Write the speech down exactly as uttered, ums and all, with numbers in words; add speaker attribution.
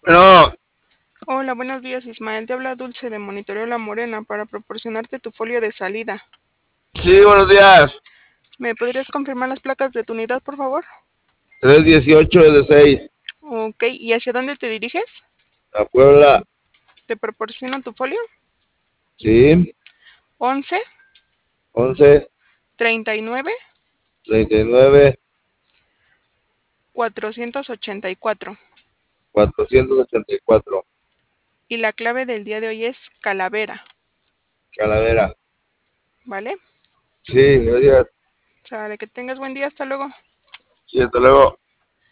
Speaker 1: No,
Speaker 2: Hola, buenos días, Ismael. Te habla Dulce de Monitoreo La Morena para proporcionarte tu folio de salida.
Speaker 1: sí, buenos días.
Speaker 2: ¿Me podrías confirmar las placas de tu unidad, por favor?
Speaker 1: Tres dieciocho de seis.
Speaker 2: Ok, ¿y hacia dónde te diriges?
Speaker 1: A Puebla.
Speaker 2: Te proporciono tu folio.
Speaker 1: Sí,
Speaker 2: Once
Speaker 1: once,
Speaker 2: treinta y nueve
Speaker 1: treinta y nueve,
Speaker 2: cuatrocientos ochenta y cuatro.
Speaker 1: cuatrocientos ochenta y cuatro.
Speaker 2: Y la clave del día de hoy es calavera,
Speaker 1: Calavera.
Speaker 2: ¿vale?
Speaker 1: Sí, gracias.
Speaker 2: Sale, que tengas buen día. Hasta luego.
Speaker 1: Sí, hasta luego.